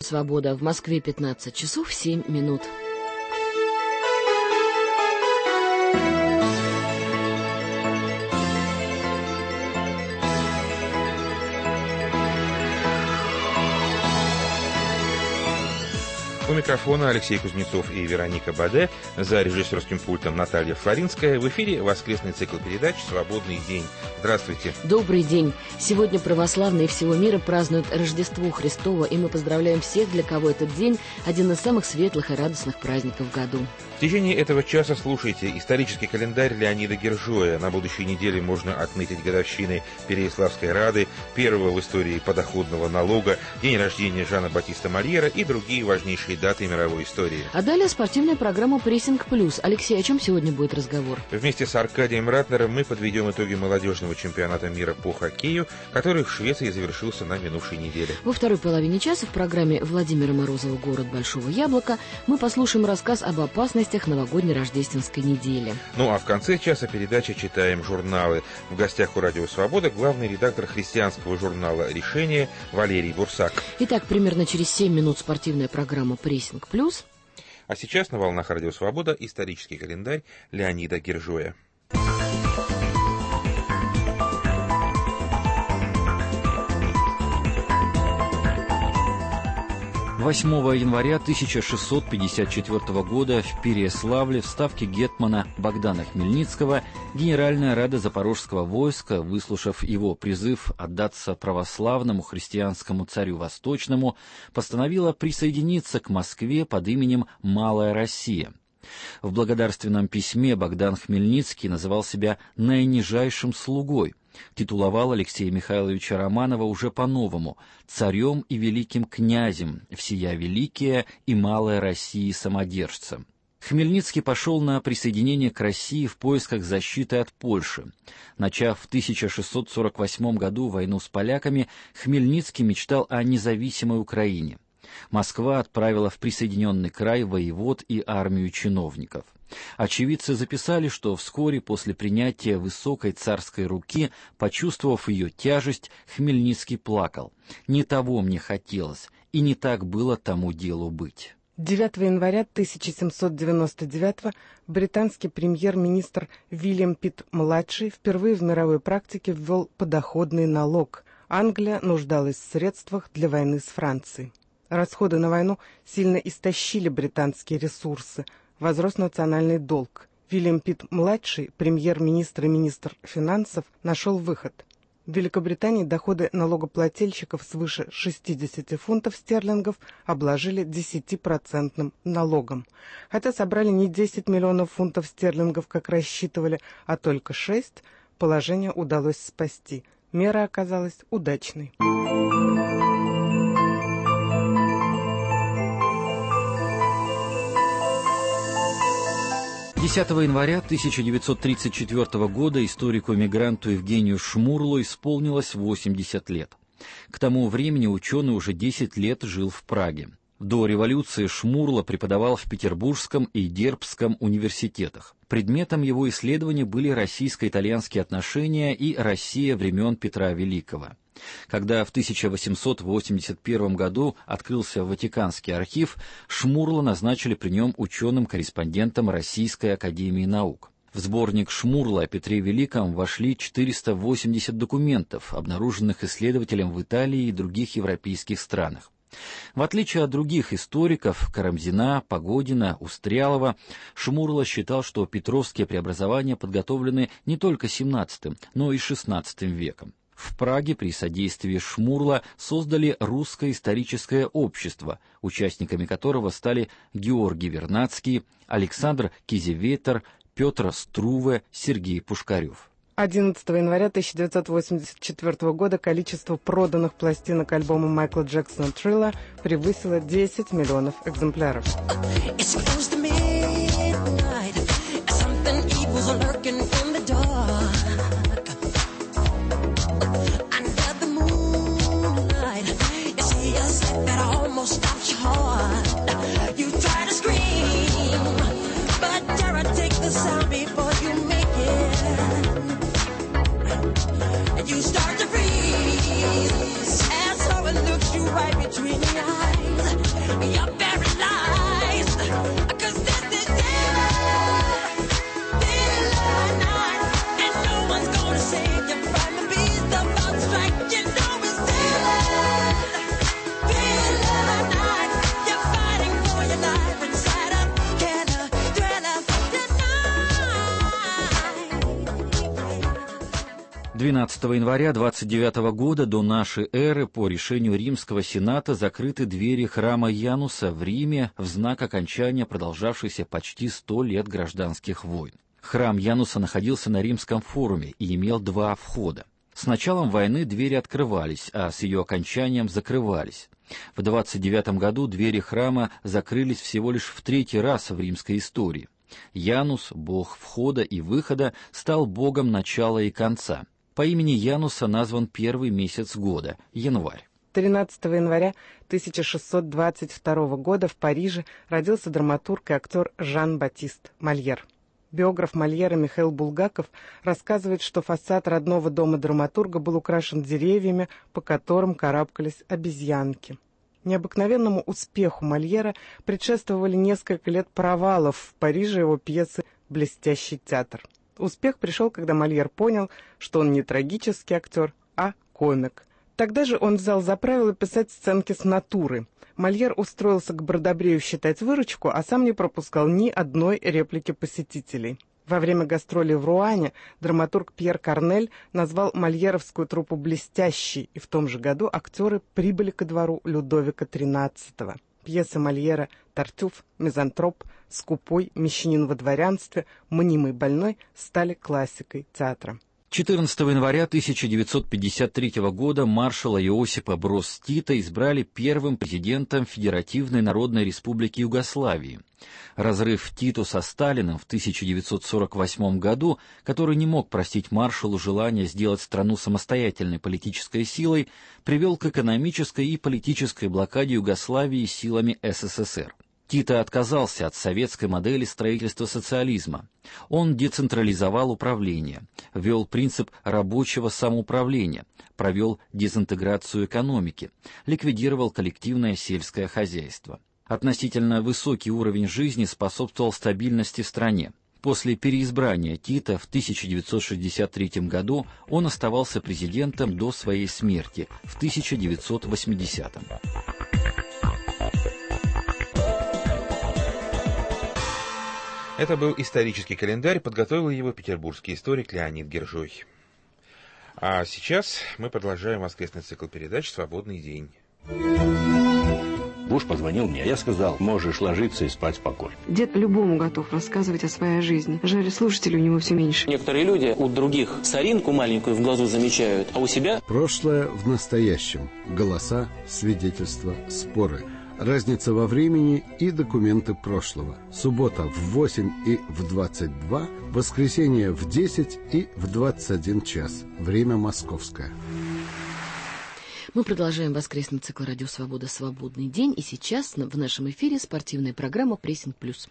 «Свобода». В Москве 15 часов 7 минут. У микрофона Алексей Кузнецов и Вероника Баде, за режиссерским пультом Наталья Флоринская. В эфире воскресный цикл передач «Свободный день». Здравствуйте. Добрый день. Сегодня православные всего мира празднуют Рождество Христово, и мы поздравляем всех, для кого этот день один из самых светлых и радостных праздников в году. В течение этого часа слушайте исторический календарь Леонида Гержоя. На будущей неделе можно отметить годовщины Переяславской Рады, первого в истории подоходного налога, день рождения Жана Батиста Мольера и другие важнейшие даты мировой истории. А далее спортивная программа «Прессинг плюс». Алексей, о чем сегодня будет разговор? Вместе с Аркадием Ратнером мы подведем итоги молодежного чемпионата мира по хоккею, который в Швеции завершился на минувшей неделе. Во второй половине часа в программе Владимира Морозова «Город Большого Яблока» мы послушаем рассказ об опасностях новогодней рождественской недели. Ну а в конце часа передачи «Читаем журналы». В гостях у «Радио Свобода» главный редактор христианского журнала «Решение» Валерий Бурсак. Итак, примерно через 7 минут спортивная программа «Прессинг плюс». А сейчас на волнах «Радио Свобода» исторический календарь Леонида Гержоя. 8 января 1654 года в Переяславле в ставке гетмана Богдана Хмельницкого Генеральная Рада Запорожского войска, выслушав его призыв отдаться православному христианскому царю Восточному, постановила присоединиться к Москве под именем «Малая Россия». В благодарственном письме Богдан Хмельницкий называл себя «наинижайшим слугой», титуловал Алексея Михайловича Романова уже по-новому «царем и великим князем, всея великая и малая России самодержца». Хмельницкий пошел на присоединение к России в поисках защиты от Польши. Начав в 1648 году войну с поляками, Хмельницкий мечтал о независимой Украине. Москва отправила в присоединенный край воевод и армию чиновников. Очевидцы записали, что вскоре после принятия высокой царской руки, почувствовав ее тяжесть, Хмельницкий плакал. «Не того мне хотелось, и не так было тому делу быть». 9 января 1799 британский премьер-министр Вильям Питт-младший впервые в мировой практике ввел подоходный налог. Англия нуждалась в средствах для войны с Францией. Расходы на войну сильно истощили британские ресурсы. Возрос национальный долг. Вильям Питт-младший, премьер-министр и министр финансов, нашел выход. В Великобритании доходы налогоплательщиков свыше 60 фунтов стерлингов обложили 10% налогом. Хотя собрали не 10 миллионов фунтов стерлингов, как рассчитывали, а только 6, положение удалось спасти. Мера оказалась удачной. 10 января 1934 года историку-эмигранту Евгению Шмурлу исполнилось 80 лет. К тому времени ученый уже 10 лет жил в Праге. До революции Шмурла преподавал в Петербургском и Дербцком университетах. Предметом его исследования были российско-итальянские отношения и Россия времен Петра Великого. Когда в 1881 году открылся Ватиканский архив, Шмурла назначили при нем ученым-корреспондентом Российской академии наук. В сборник Шмурла о Петре Великом вошли 480 документов, обнаруженных исследователем в Италии и других европейских странах. В отличие от других историков Карамзина, Погодина, Устрялова, Шмурла считал, что петровские преобразования подготовлены не только XVII, но и XVI веком. В Праге при содействии Шмурла создали Русское историческое общество, участниками которого стали Георгий Вернадский, Александр Кизеветер, Петр Струве, Сергей Пушкарев. 11 января 1984 года количество проданных пластинок альбома Майкла Джексона «Thriller» превысило 10 миллионов экземпляров. You start to freeze, and so it looks you right between the eyes. 12 января 29 года до нашей эры по решению Римского Сената закрыты двери храма Януса в Риме в знак окончания продолжавшихся почти 100 лет гражданских войн. Храм Януса находился на Римском форуме и имел два входа. С началом войны двери открывались, а с ее окончанием закрывались. В 29 году двери храма закрылись всего лишь в третий раз в римской истории. Янус, бог входа и выхода, стал богом начала и конца. По имени Януса назван первый месяц года – январь. 13 января 1622 года в Париже родился драматург и актер Жан-Батист Мольер. Биограф Мольера Михаил Булгаков рассказывает, что фасад родного дома драматурга был украшен деревьями, по которым карабкались обезьянки. Необыкновенному успеху Мольера предшествовали несколько лет провалов в Париже его пьесы «Блестящий театр». Успех пришел, когда Мольер понял, что он не трагический актер, а комик. Тогда же он взял за правило писать сценки с натуры. Мольер устроился к Бродобрею считать выручку, а сам не пропускал ни одной реплики посетителей. Во время гастролей в Руане драматург Пьер Корнель назвал мольеровскую труппу «блестящей», и в том же году актеры прибыли ко двору Людовика XIII. Пьесы Мольера «Тартюф», «Мизантроп», «Скупой», «Мещанин во дворянстве», «Мнимый больной» стали классикой театра. 14 января 1953 года маршала Иосипа Броз Тита избрали первым президентом Федеративной Народной Республики Югославии. Разрыв Титу со Сталиным в 1948 году, который не мог простить маршалу желание сделать страну самостоятельной политической силой, привел к экономической и политической блокаде Югославии силами СССР. Тито отказался от советской модели строительства социализма. Он децентрализовал управление, ввел принцип рабочего самоуправления, провел дезинтеграцию экономики, ликвидировал коллективное сельское хозяйство. Относительно высокий уровень жизни способствовал стабильности в стране. После переизбрания Тита в 1963 году он оставался президентом до своей смерти в 1980. Это был исторический календарь, подготовил его петербургский историк Леонид Гержой. А сейчас мы продолжаем воскресный цикл передач «Свободный день». Муж позвонил мне, я сказал, можешь ложиться и спать спокойно. Дед любому готов рассказывать о своей жизни. Жаль, слушателей у него все меньше. Некоторые люди у других соринку маленькую в глазу замечают, а у себя... Прошлое в настоящем. Голоса, свидетельства, споры. Разница во времени и документы прошлого. Суббота в 8 и в 22, воскресенье в 10 и в 21 час. Время московское. Мы продолжаем воскресный цикл «Радио Свобода. Свободный день». И сейчас в нашем эфире спортивная программа «Прессинг плюс».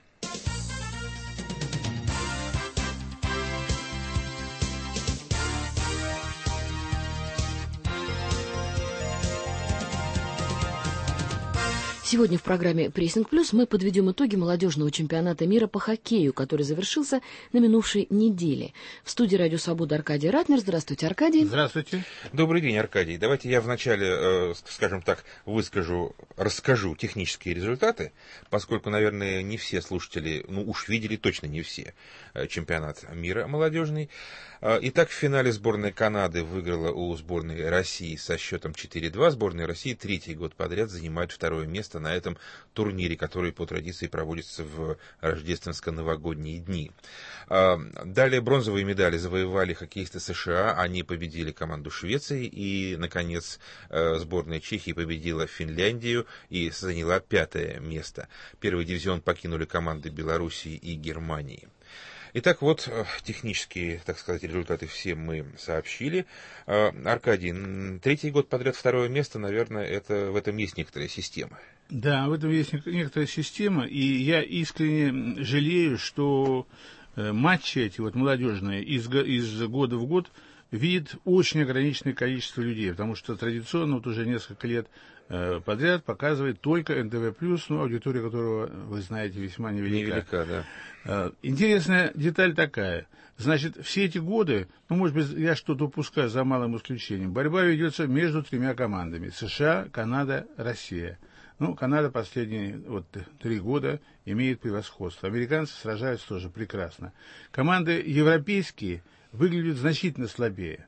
Сегодня в программе «Прессинг плюс» мы подведем итоги молодежного чемпионата мира по хоккею, который завершился на минувшей неделе. В студии «Радио Свобода» Аркадий Ратнер. Здравствуйте, Аркадий. Здравствуйте. Добрый день, Аркадий. Давайте я вначале, скажем так, расскажу технические результаты, поскольку, наверное, не все слушатели, уж видели точно не все, чемпионат мира молодежный. Итак, в финале сборная Канады выиграла у сборной России со счетом 4-2. Сборная России третий год подряд занимает второе место на этом турнире, который по традиции проводится в рождественско-новогодние дни. Далее бронзовые медали завоевали хоккеисты США. Они победили команду Швеции. И, наконец, сборная Чехии победила Финляндию и заняла 5-е место. Первый дивизион покинули команды Белоруссии и Германии. Итак, вот технические, так сказать, результаты все мы сообщили. Аркадий, третий год подряд второе место, наверное, в этом есть некоторая система. Да, в этом есть некоторая система, и я искренне жалею, что матчи эти молодежные из года в год видит очень ограниченное количество людей, потому что традиционно уже несколько лет подряд показывает только НТВ+, аудитория которого, вы знаете, весьма невелика. Да. Интересная деталь такая. Значит, все эти годы, может быть, я что-то упускаю за малым исключением, борьба ведется между тремя командами: США, Канада, Россия. Канада последние 3 года имеет превосходство. Американцы сражаются тоже прекрасно. Команды европейские выглядят значительно слабее.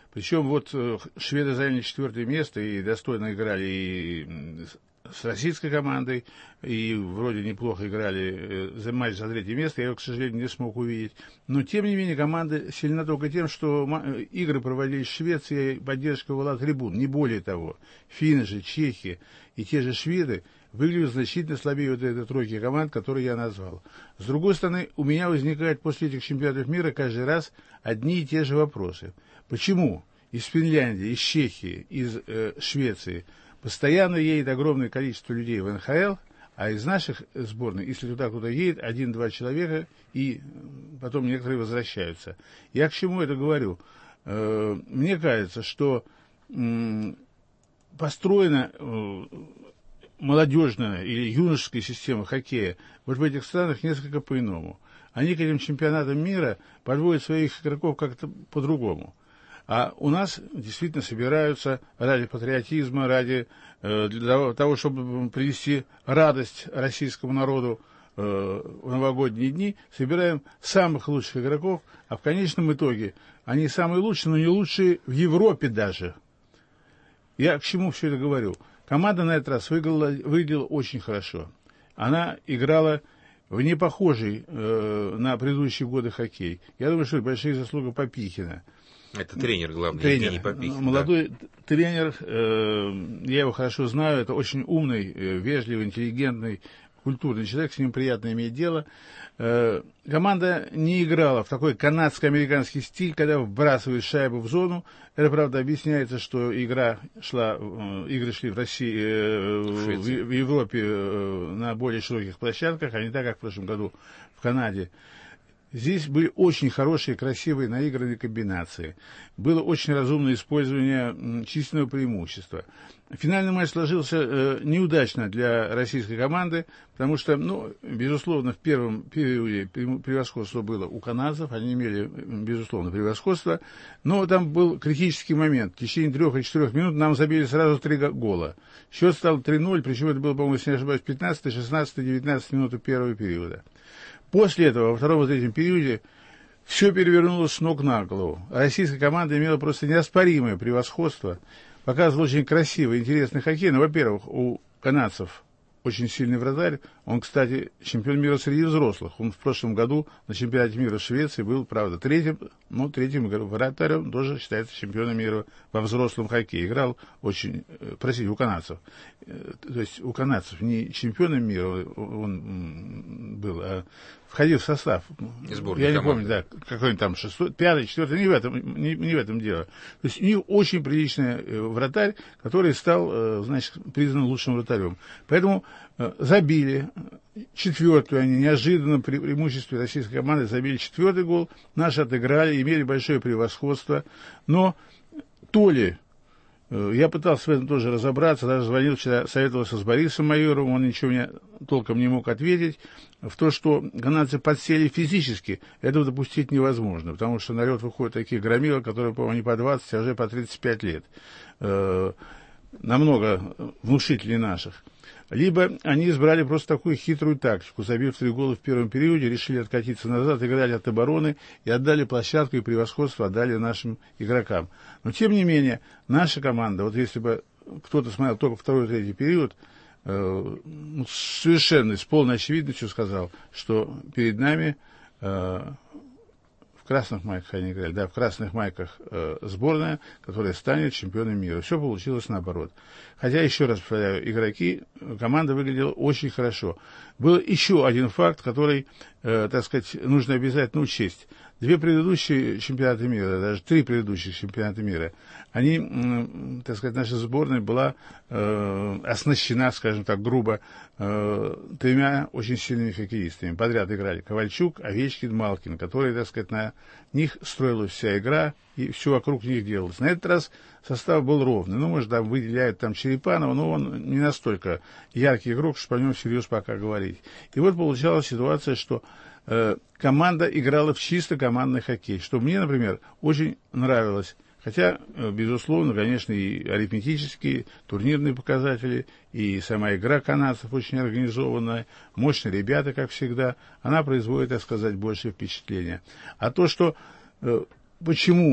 Причем вот шведы заняли 4-е место и достойно играли и с российской командой, и вроде неплохо играли матч за 3-е место, я его, к сожалению, не смог увидеть. Но, тем не менее, команда сильна только тем, что игры проводились в Швеции, и поддержка была трибун, не более того. Финны же, чехи и те же шведы выглядят значительно слабее вот этой тройки команд, которые я назвал. С другой стороны, у меня возникают после этих чемпионатов мира каждый раз одни и те же вопросы. Почему из Финляндии, из Чехии, из Швеции постоянно едет огромное количество людей в НХЛ, а из наших сборных, если туда кто-то едет, 1-2 человека, и потом некоторые возвращаются. Я к чему это говорю? Мне кажется, что построена молодежная или юношеская система хоккея вот в этих странах несколько по-иному. Они к этим чемпионатам мира подводят своих игроков как-то по-другому. А у нас действительно собираются ради патриотизма, ради для того, чтобы привести радость российскому народу в новогодние дни, собираем самых лучших игроков, а в конечном итоге они самые лучшие, но не лучшие в Европе даже. Я к чему все это говорю? Команда на этот раз выглядела очень хорошо. Она играла в непохожий на предыдущие годы хоккей. Я думаю, что это большая заслуга Попихина. Это тренер главный, Евгений Попихин. Молодой тренер, я его хорошо знаю, это очень умный, вежливый, интеллигентный, культурный человек, с ним приятно иметь дело. Команда не играла в такой канадско-американский стиль, когда вбрасывают шайбу в зону. Это, правда, объясняется, что игры шли в России, в Европе на более широких площадках, а не так, как в прошлом году в Канаде. Здесь были очень хорошие, красивые, наигранные комбинации. Было очень разумное использование численного преимущества. Финальный матч сложился неудачно для российской команды, потому что, безусловно, в первом периоде превосходство было у канадцев, они имели, безусловно, превосходство, но там был критический момент. В течение 3 или 4 минут нам забили сразу 3 гола. Счет стал 3-0, причем это было, по-моему, если не ошибаюсь, 15, 16, 19 минуты первого периода. После этого, во втором и третьем периоде, все перевернулось с ног на голову. Российская команда имела просто неоспоримое превосходство, показывала очень красивый, интересный хоккей. Но, во-первых, у канадцев очень сильный вратарь. Он, кстати, чемпион мира среди взрослых. Он в прошлом году на чемпионате мира в Швеции был, правда, третьим вратарем, тоже считается чемпионом мира во взрослом хоккее. Играл очень, у канадцев. То есть у канадцев не чемпионом мира он был, а входил в состав. Я не помню, да, какой-нибудь там 6-й, 5-й, 4-й, не в этом дело. То есть у них очень приличный вратарь, который стал, признан лучшим вратарем. Поэтому забили 4-ю, они неожиданно при преимуществе российской команды забили 4-й гол, наши отыграли, имели большое превосходство, но то ли я пытался в этом тоже разобраться, даже звонил вчера, советовался с Борисом Майоровым, он ничего мне толком не мог ответить. В то, что канадцы подсели физически, этого допустить невозможно, потому что на лед выходят такие громилы, которые, по-моему, не по 20, а уже по 35 лет. Намного внушительнее наших. Либо они избрали просто такую хитрую тактику, забив 3 гола в первом периоде, решили откатиться назад, играли от обороны и отдали площадку и превосходство отдали нашим игрокам. Но, тем не менее, наша команда, вот если бы кто-то смотрел только 2-й и 3-й период, совершенно с полной очевидностью сказал, что перед нами в красных майках они играли, да, в красных майках сборная, которая станет чемпионом мира. Все получилось наоборот. Хотя, еще раз повторяю, команда выглядела очень хорошо. Был еще один факт, который, так сказать, нужно обязательно учесть. 2 предыдущие чемпионаты мира, даже 3 предыдущих чемпионата мира, они, так сказать, наша сборная была оснащена, скажем так, грубо, 3 очень сильными хоккеистами. Подряд играли Ковальчук, Овечкин, Малкин, которые, так сказать, на них строилась вся игра, и все вокруг них делалось. На этот раз состав был ровный. Может, там выделяют Черепанова, но он не настолько яркий игрок, чтобы о нем всерьез пока говорить. И вот получалась ситуация, что команда играла в чисто командный хоккей, что мне, например, очень нравилось. Хотя, безусловно, конечно, и арифметические, турнирные показатели, и сама игра канадцев очень организованная, мощные ребята, как всегда, она производит, так сказать, большее впечатление. А то, что почему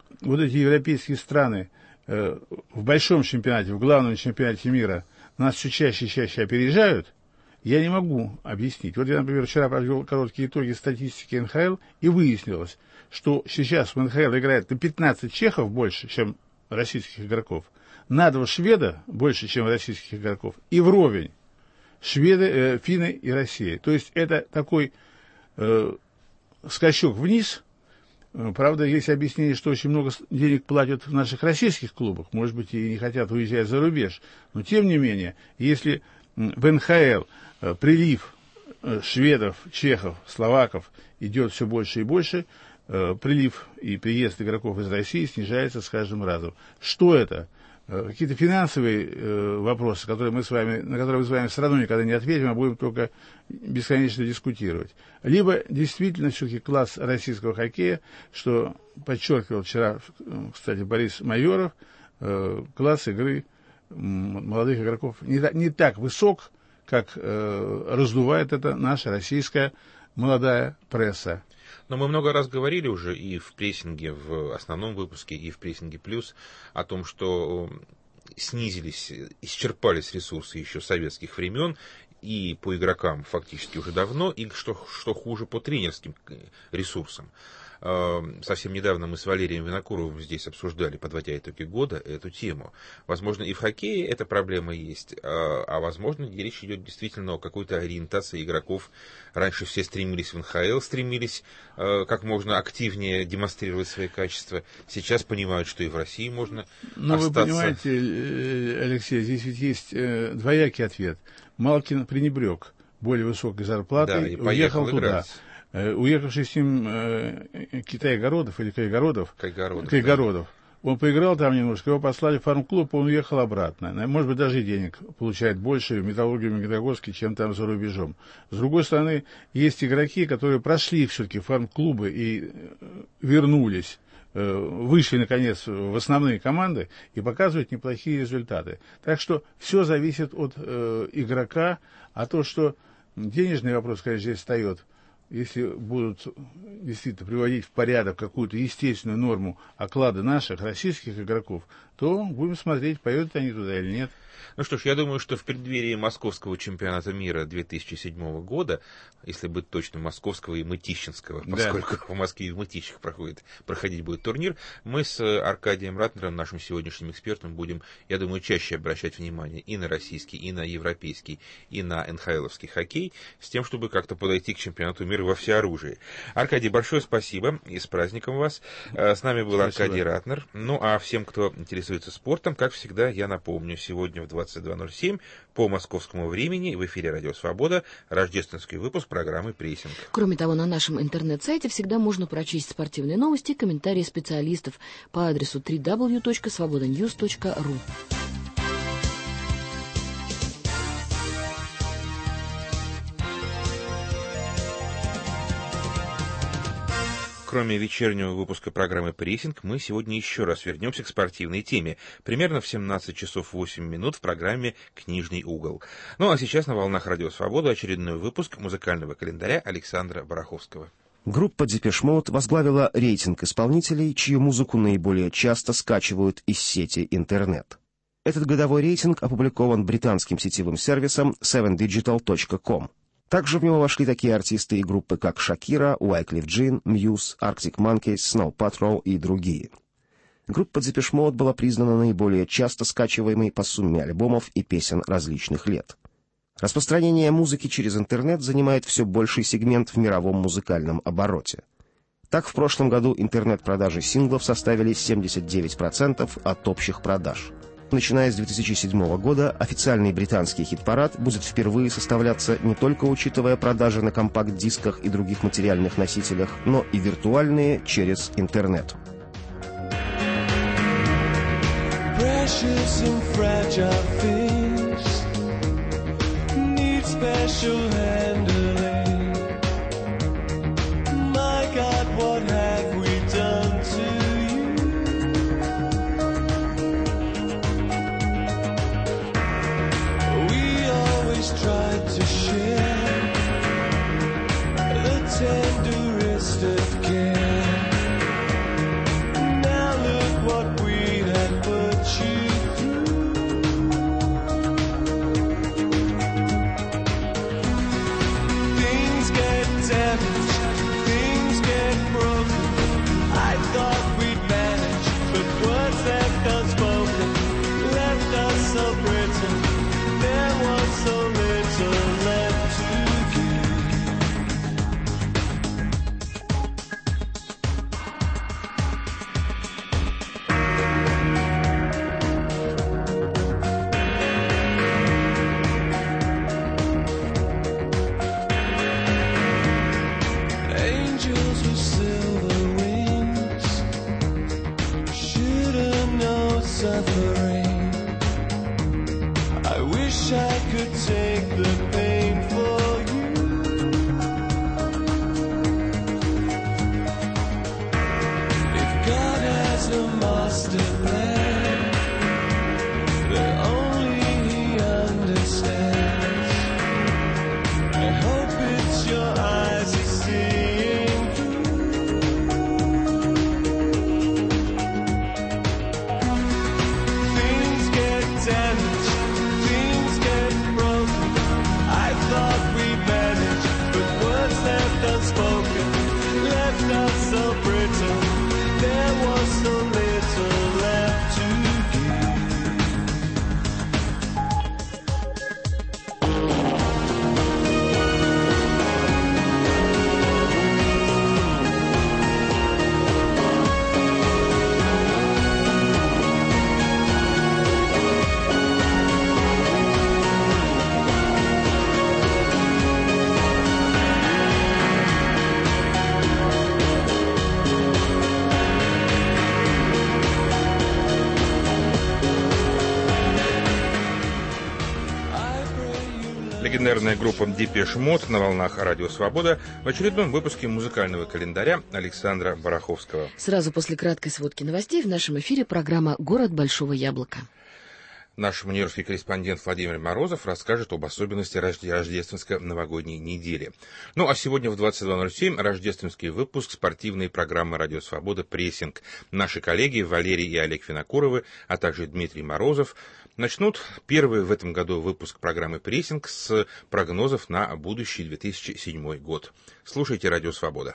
вот эти европейские страны в большом чемпионате, в главном чемпионате мира нас все чаще и чаще опережают, я не могу объяснить. Вот я, например, вчера провел короткие итоги статистики НХЛ, и выяснилось, что сейчас в НХЛ играет на 15 чехов больше, чем российских игроков, на 2 шведа больше, чем российских игроков, и вровень шведы, финны и Россия. То есть это такой скачок вниз. Правда, есть объяснение, что очень много денег платят в наших российских клубах, может быть, и не хотят уезжать за рубеж. Но, тем не менее, если в НХЛ прилив шведов, чехов, словаков идет все больше и больше, прилив и приезд игроков из России снижается с каждым разом. Что это? Какие-то финансовые вопросы, на которые мы с вами все равно никогда не ответим, а будем только бесконечно дискутировать. Либо действительно все-таки класс российского хоккея, что подчеркивал вчера, кстати, Борис Майоров, класс игры молодых игроков не так высок, как раздувает это наша российская молодая пресса. Но мы много раз говорили уже и в прессинге, в основном выпуске, и в прессинге плюс о том, что снизились, исчерпались ресурсы еще советских времен, и по игрокам фактически уже давно, и что хуже, по тренерским ресурсам. Совсем недавно мы с Валерием Винокуровым здесь обсуждали, подводя итоги года, эту тему. Возможно, и в хоккее эта проблема есть, а возможно, речь идет действительно о какой-то ориентации игроков. Раньше все стремились в НХЛ, стремились как можно активнее демонстрировать свои качества. Сейчас понимают, что и в России можно остаться. Но вы понимаете, Алексей, здесь ведь есть двоякий ответ. Малкин пренебрег более высокой зарплатой, да, уехал туда. Играть. Уехавший с ним Кайгородов, он поиграл там немножко, его послали в фарм-клуб, он уехал обратно. Может быть, даже и денег получает больше в Металлургии Магнитогорске, чем там за рубежом. С другой стороны, есть игроки, которые прошли все-таки фарм-клубы и вернулись, вышли, наконец, в основные команды и показывают неплохие результаты. Так что все зависит от игрока, а то, что денежный вопрос, конечно, здесь встает. Если будут действительно приводить в порядок какую-то естественную норму оклада наших российских игроков, то будем смотреть, поедут они туда или нет. Ну что ж, я думаю, что в преддверии Московского чемпионата мира 2007 года, если быть точным, Московского и Мытищинского, поскольку в Москве и в Мытищах проходить будет турнир, мы с Аркадием Ратнером, нашим сегодняшним экспертом, будем, я думаю, чаще обращать внимание и на российский, и на европейский, и на НХЛовский хоккей, с тем, чтобы как-то подойти к чемпионату мира во всеоружии. Аркадий, большое спасибо, и с праздником вас. С нами был Аркадий Ратнер. Ну, а всем, кто интересуется спортом, как всегда, я напомню, сегодня в 22:07 по московскому времени в эфире «Радио Свобода» рождественский выпуск программы «Прессинг». Кроме того, на нашем интернет-сайте всегда можно прочесть спортивные новости и комментарии специалистов по адресу www.svobodanews.ru. Кроме вечернего выпуска программы «Прессинг», мы сегодня еще раз вернемся к спортивной теме. Примерно в 17 часов 8 минут в программе «Книжный угол». Ну а сейчас на волнах «Радио Свобода» очередной выпуск музыкального календаря Александра Бараховского. Группа Depeche Mode возглавила рейтинг исполнителей, чью музыку наиболее часто скачивают из сети интернет. Этот годовой рейтинг опубликован британским сетевым сервисом 7digital.com. Также в него вошли такие артисты и группы, как Шакира, Wyclef Jean, Muse, Arctic Monkeys, Snow Patrol и другие. Группа Depeche Mode была признана наиболее часто скачиваемой по сумме альбомов и песен различных лет. Распространение музыки через интернет занимает все больший сегмент в мировом музыкальном обороте. Так, в прошлом году интернет-продажи синглов составили 79% от общих продаж. Начиная с 2007 года официальный британский хит-парад будет впервые составляться не только учитывая продажи на компакт-дисках и других материальных носителях, но и виртуальные через интернет. Tenderest of care. Now Легендарная группа Депеш Мод на волнах Радио Свобода в очередном выпуске музыкального календаря Александра Бараховского. Сразу после краткой сводки новостей в нашем эфире программа «Город Большого Яблока». Наш нью-йоркский корреспондент Владимир Морозов расскажет об особенности рождественско-новогодней недели. Ну а сегодня в 22:07 рождественский выпуск спортивной программы «Радио Свобода. Прессинг». Наши коллеги Валерий и Олег Винокуровы, а также Дмитрий Морозов начнут первый в этом году выпуск программы «Прессинг» с прогнозов на будущий 2007 год. Слушайте «Радио Свобода».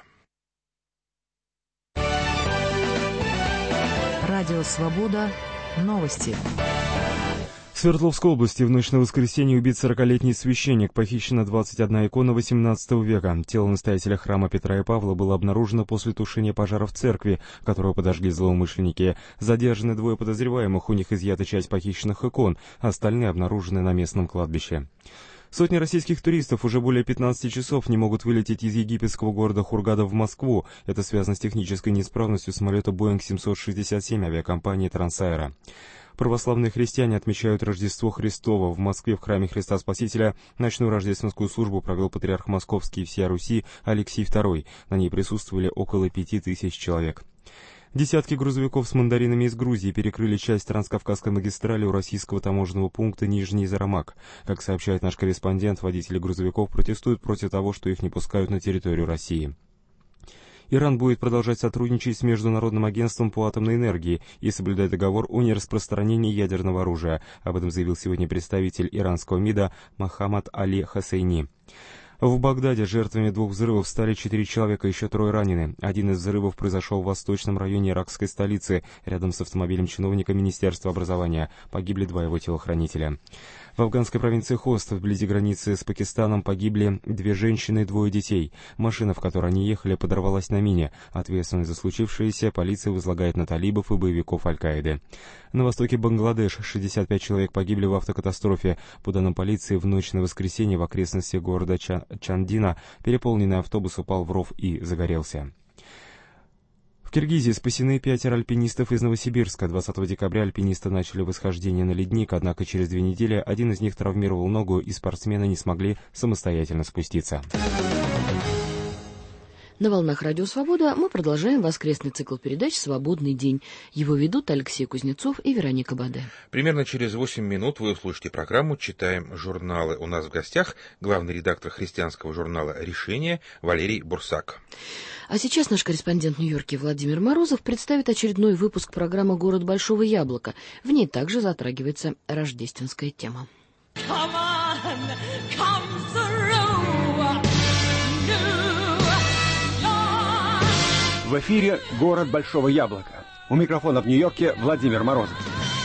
Радио Свобода. Новости. В Свердловской области в ночь на воскресенье убит 40-летний священник. Похищена 21 икона XVIII века. Тело настоятеля храма Петра и Павла было обнаружено после тушения пожара в церкви, которую подожгли злоумышленники. Задержаны 2 подозреваемых, у них изъята часть похищенных икон, остальные обнаружены на местном кладбище. Сотни российских туристов уже более 15 часов не могут вылететь из египетского города Хургада в Москву. Это связано с технической неисправностью самолета Boeing 767 авиакомпании Трансаэро. Православные христиане отмечают Рождество Христово. В Москве в храме Христа Спасителя ночную рождественскую службу провел патриарх Московский и всея Руси Алексий II. На ней присутствовали около 5000 человек. Десятки грузовиков с мандаринами из Грузии перекрыли часть Транскавказской магистрали у российского таможенного пункта Нижний Зарамак. Как сообщает наш корреспондент, водители грузовиков протестуют против того, что их не пускают на территорию России. Иран будет продолжать сотрудничать с Международным агентством по атомной энергии и соблюдать договор о нераспространении ядерного оружия. Об этом заявил сегодня представитель иранского МИДа Мохаммад Али Хосейни. В Багдаде жертвами 2 взрывов стали 4 человека, еще 3 ранены. Один из взрывов произошел в восточном районе иракской столицы, рядом с автомобилем чиновника Министерства образования. Погибли 2 его телохранителя. В афганской провинции Хост, вблизи границы с Пакистаном, погибли 2 женщины и 2 детей. Машина, в которой они ехали, подорвалась на мине. Ответственность за случившееся полиция возлагает на талибов и боевиков Аль-Каиды. На востоке Бангладеш 65 человек погибли в автокатастрофе. По данным полиции, в ночь на воскресенье в окрестностях города Чандина переполненный автобус упал в ров и загорелся. В Киргизии спасены 5 альпинистов из Новосибирска. 20 декабря альпинисты начали восхождение на ледник, однако через 2 недели один из них травмировал ногу, и спортсмены не смогли самостоятельно спуститься. На волнах Радио Свобода мы продолжаем воскресный цикл передач «Свободный день». Его ведут Алексей Кузнецов и Вероника Баде. Примерно через 8 минут вы услышите программу «Читаем журналы». У нас в гостях главный редактор христианского журнала «Решение» Валерий Бурсак. А сейчас наш корреспондент в Нью-Йорке Владимир Морозов представит очередной выпуск программы «Город Большого Яблока». В ней также затрагивается рождественская тема. В эфире «Город Большого Яблока». У микрофона в Нью-Йорке Владимир Морозов.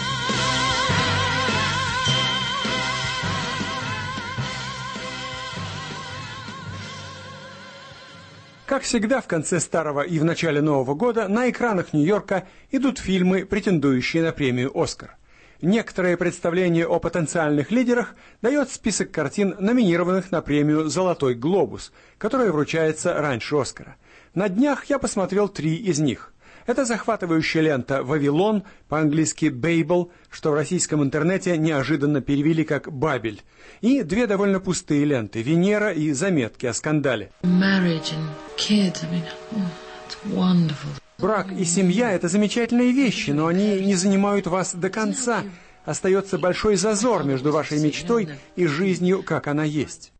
Как всегда, в конце старого и в начале Нового года на экранах Нью-Йорка идут фильмы, претендующие на премию «Оскар». Некоторое представление о потенциальных лидерах дает список картин, номинированных на премию «Золотой глобус», которая вручается раньше «Оскара». На днях я посмотрел 3 из них. Это захватывающая лента «Вавилон», по-английски «Бейбл», что в российском интернете неожиданно перевели как «Бабель», и 2 довольно пустые ленты «Венера» и «Заметки о скандале». Брак и семья – это замечательные вещи, но они не занимают вас до конца. Остается большой зазор между вашей мечтой и жизнью, как она есть.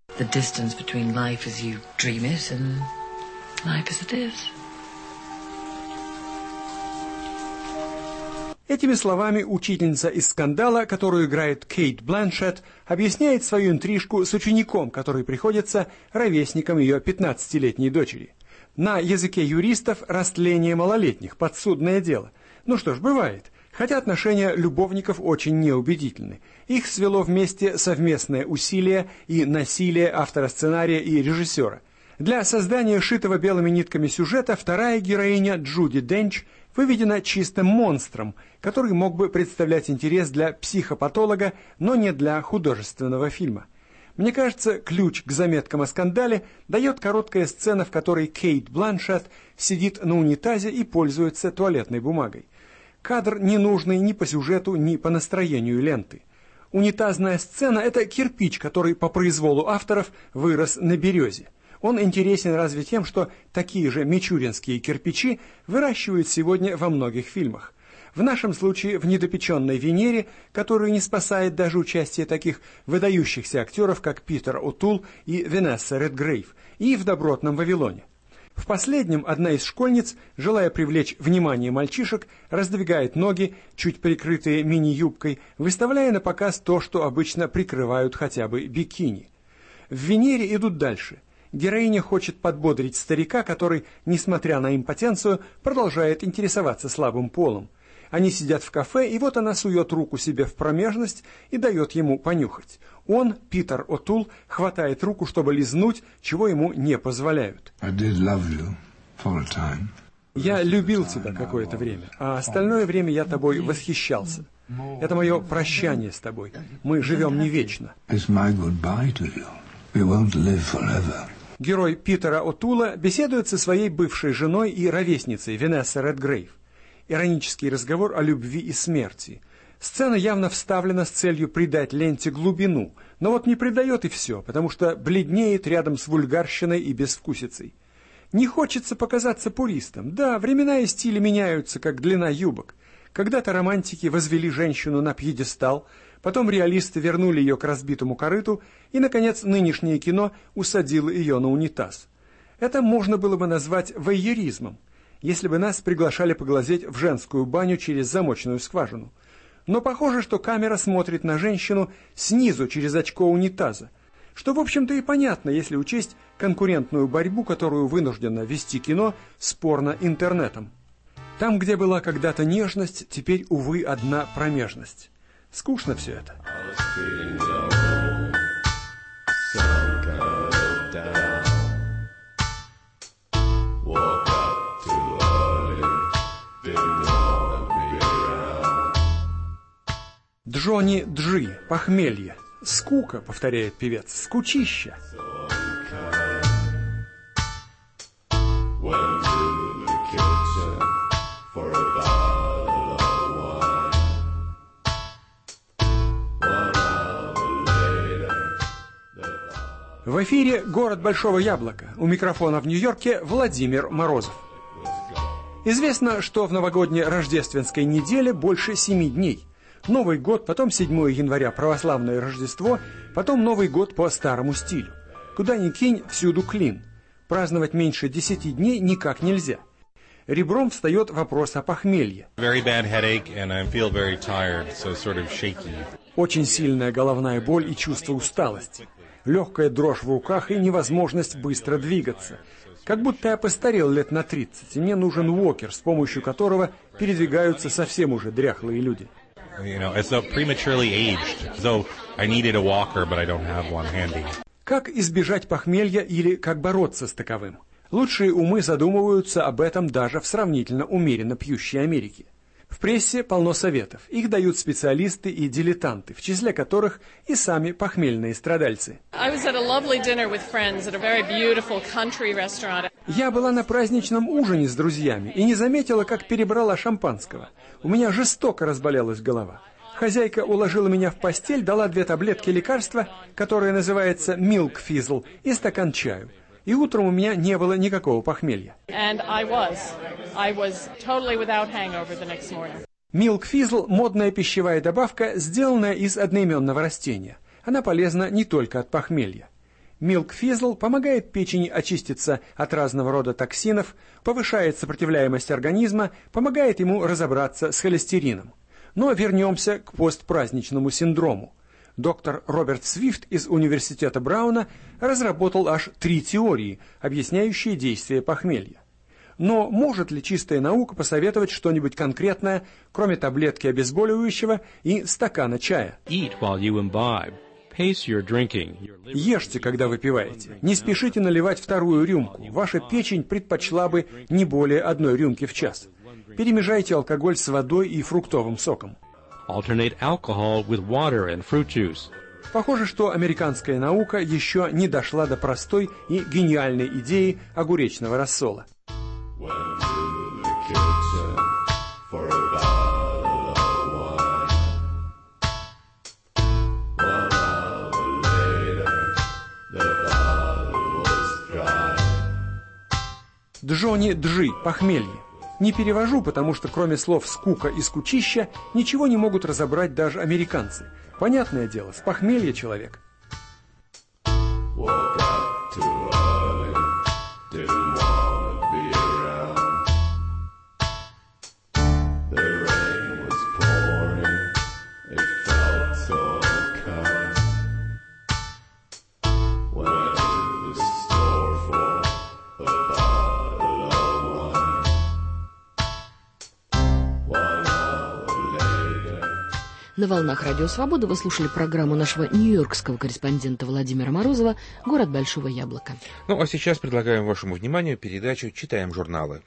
Этими словами учительница из «Скандала», которую играет Кейт Бланшетт, объясняет свою интрижку с учеником, который приходится ровесником ее 15-летней дочери. На языке юристов растление малолетних – подсудное дело. Ну что ж, бывает. Хотя отношения любовников очень неубедительны. Их свело вместе совместное усилие и насилие автора сценария и режиссера. Для создания шитого белыми нитками сюжета вторая героиня Джуди Денч выведена чистым монстром, который мог бы представлять интерес для психопатолога, но не для художественного фильма. Мне кажется, ключ к заметкам о скандале дает короткая сцена, в которой Кейт Бланшетт сидит на унитазе и пользуется туалетной бумагой. Кадр не нужный ни по сюжету, ни по настроению ленты. Унитазная сцена – это кирпич, который по произволу авторов вырос на березе. Он интересен разве тем, что такие же мичуринские кирпичи выращивают сегодня во многих фильмах. В нашем случае в «Недопеченной Венере», которую не спасает даже участие таких выдающихся актеров, как Питер О'Тул и Ванесса Редгрейв, и в «Добротном Вавилоне». В последнем одна из школьниц, желая привлечь внимание мальчишек, раздвигает ноги, чуть прикрытые мини-юбкой, выставляя на показ то, что обычно прикрывают хотя бы бикини. В «Венере» идут дальше. Героиня хочет подбодрить старика, который, несмотря на импотенцию, продолжает интересоваться слабым полом. Они сидят в кафе, и вот она сует руку себе в промежность и дает ему понюхать. Он, Питер О'Тул, хватает руку, чтобы лизнуть, чего ему не позволяют. «Я любил тебя какое-то время, а остальное время я тобой восхищался. Это мое прощание с тобой. Мы живем не вечно». Герой Питера О'Тула беседует со своей бывшей женой и ровесницей Ванессой Редгрейв. Иронический разговор о любви и смерти. Сцена явно вставлена с целью придать ленте глубину, но вот не придает и все, потому что бледнеет рядом с вульгарщиной и безвкусицей. Не хочется показаться пуристом. Да, времена и стили меняются, как длина юбок. Когда-то романтики возвели женщину на пьедестал, потом реалисты вернули ее к разбитому корыту, и, наконец, нынешнее кино усадило ее на унитаз. Это можно было бы назвать войеризмом, если бы нас приглашали поглазеть в женскую баню через замочную скважину. Но похоже, что камера смотрит на женщину снизу через очко унитаза, что, в общем-то, и понятно, если учесть конкурентную борьбу, которую вынуждено вести кино с порно-интернетом. Там, где была когда-то нежность, теперь, увы, одна промежность. Скучно все это. Джонни Джи, похмелье. Скука, повторяет певец, скучища. В эфире «Город Большого Яблока». У микрофона в Нью-Йорке Владимир Морозов. Известно, что в новогодней рождественской неделе больше 7 дней. Новый год, потом 7 января православное Рождество, потом Новый год по старому стилю. Куда ни кинь, всюду клин. Праздновать меньше 10 дней никак нельзя. Ребром встает вопрос о похмелье. Очень сильная головная боль и чувство усталости. Легкая дрожь в руках и невозможность быстро двигаться. Как будто я постарел лет на 30, и мне нужен уокер, с помощью которого передвигаются совсем уже дряхлые люди. Как избежать похмелья или как бороться с таковым? Лучшие умы задумываются об этом даже в сравнительно умеренно пьющей Америке. В прессе полно советов. Их дают специалисты и дилетанты, в числе которых и сами похмельные страдальцы. Я была на праздничном ужине с друзьями и не заметила, как перебрала шампанского. У меня жестоко разболелась голова. Хозяйка уложила меня в постель, дала 2 таблетки лекарства, которое называется Milk Fizzle, и стакан чаю. И утром у меня не было никакого похмелья. Milk Fizzle – модная пищевая добавка, сделанная из одноименного растения. Она полезна не только от похмелья. Milk Fizzle помогает печени очиститься от разного рода токсинов, повышает сопротивляемость организма, помогает ему разобраться с холестерином. Но вернемся к постпраздничному синдрому. Доктор Роберт Свифт из университета Брауна разработал аж 3 теории, объясняющие действие похмелья. Но может ли чистая наука посоветовать что-нибудь конкретное, кроме таблетки обезболивающего и стакана чая? Ешьте, когда выпиваете. Не спешите наливать 2-ю рюмку. Ваша печень предпочла бы не более 1 рюмки в час. Перемежайте алкоголь с водой и фруктовым соком. Похоже, что американская наука еще не дошла до простой и гениальной идеи огуречного рассола. Джонни Джи, похмелье. Не перевожу, потому что кроме слов «скука» и «скучища» ничего не могут разобрать даже американцы. Понятное дело, с похмелья человек. На волнах Радио Свобода вы слушали программу нашего нью-йоркского корреспондента Владимира Морозова «Город Большого Яблока». Ну а сейчас предлагаем вашему вниманию передачу «Читаем журналы».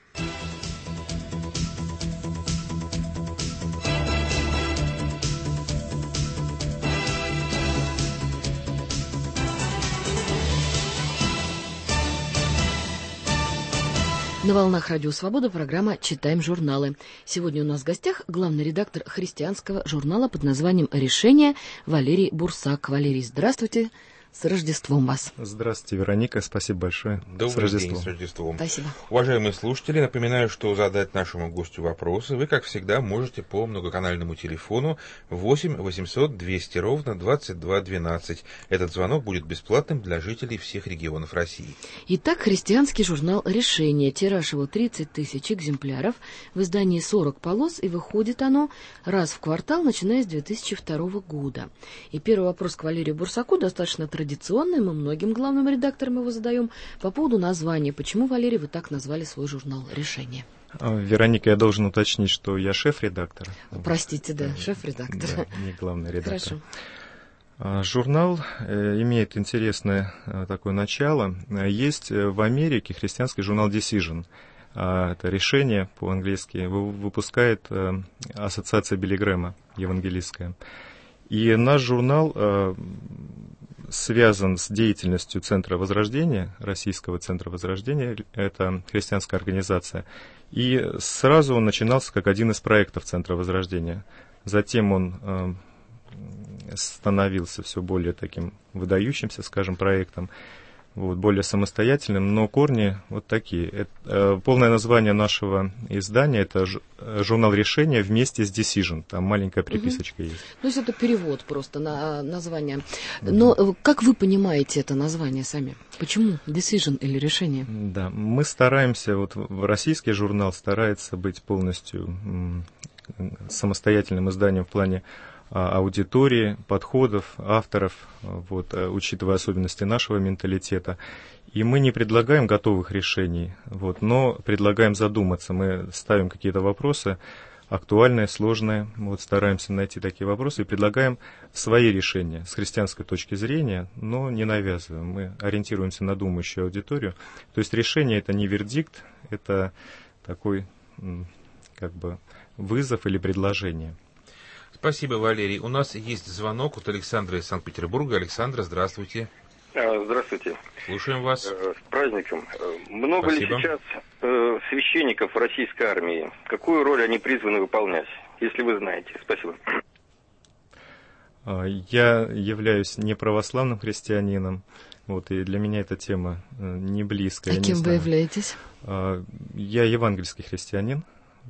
На волнах Радио Свобода программа «Читаем журналы». Сегодня у нас в гостях главный редактор христианского журнала под названием «Решение» Валерий Бурсак. Валерий, здравствуйте. С Рождеством вас. Здравствуйте, Вероника. Спасибо большое. Добрый день, с Рождеством. Спасибо. Уважаемые слушатели, напоминаю, что задать нашему гостю вопросы вы, как всегда, можете по многоканальному телефону 8 800 200 ровно 2212. Этот звонок будет бесплатным для жителей всех регионов России. Итак, христианский журнал «Решение». Тираж его 30 тысяч экземпляров. В издании 40 полос, и выходит оно раз в квартал, начиная с 2002 года. И первый вопрос к Валерию Бурсаку достаточно традиционный, мы многим главным редакторам его задаем, по поводу названия. Почему, Валерий, вы так назвали свой журнал «Решение»? Вероника, я должен уточнить, что я шеф-редактор. Простите, да, шеф-редактор. Да, не главный редактор. Хорошо. Журнал имеет интересное такое начало. Есть в Америке христианский журнал Decision. Это решение по-английски выпускает ассоциация Билли Грэма евангелистская. И наш журнал связан с деятельностью Центра Возрождения, Российского Центра Возрождения, это христианская организация. И сразу он начинался как один из проектов Центра Возрождения. Затем он становился все более таким выдающимся, скажем, проектом, более самостоятельным, но корни вот такие. Полное название нашего издания — это журнал «Решение» вместе с Decision. Там маленькая приписочка есть. То есть это перевод просто на название. Но как вы понимаете это название сами? Почему Decision или «Решение»? Да, мы стараемся, российский журнал старается быть полностью самостоятельным изданием в плане аудитории, подходов, авторов, учитывая особенности нашего менталитета. И мы не предлагаем готовых решений, но предлагаем задуматься. Мы ставим какие-то вопросы, актуальные, сложные, стараемся найти такие вопросы и предлагаем свои решения с христианской точки зрения, но не навязываем. Мы ориентируемся на думающую аудиторию. То есть решение — это не вердикт, это такой вызов или предложение. Спасибо, Валерий. У нас есть звонок от Александра из Санкт-Петербурга. Александр, здравствуйте. Здравствуйте. Слушаем вас. С праздником. Много Спасибо. ли сейчас священников российской армии? Какую роль они призваны выполнять, если вы знаете? Спасибо. Я являюсь неправославным христианином, и для меня эта тема не близкая. А кем вы являетесь? Я евангельский христианин.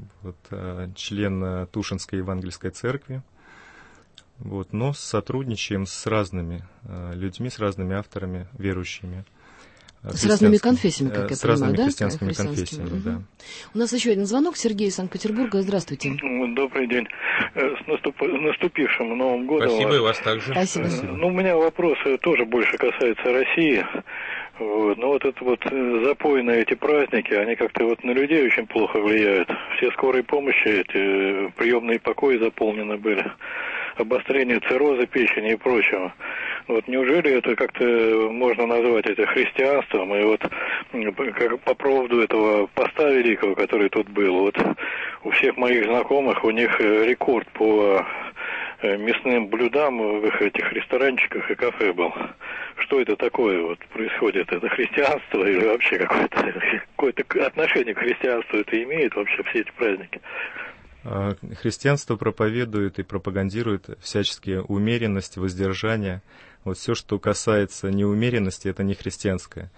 Член Тушинской евангельской церкви, но сотрудничаем с разными людьми, с разными авторами, верующими. С разными конфессиями, как я понимаю, с разными да? христианскими конфессиями, да. У нас еще один звонок. Сергей из Санкт-Петербурга. Здравствуйте. Добрый день. С наступившим Новым годом. Спасибо, и вас также. Спасибо. У меня вопрос тоже больше касается России. Но запойные эти праздники, они как-то на людей очень плохо влияют. Все скорые помощи, эти приемные покои заполнены были. Обострение цирроза печени и прочего. Неужели это как-то можно назвать это христианством? И как по поводу этого поста великого, который тут был, у всех моих знакомых, у них рекорд по мясным блюдам в этих ресторанчиках и кафе был. Что это такое происходит? Это христианство или вообще какое-то отношение к христианству это имеет вообще все эти праздники? Христианство проповедует и пропагандирует всяческие умеренность, воздержание. Все, что касается неумеренности, это не христианское.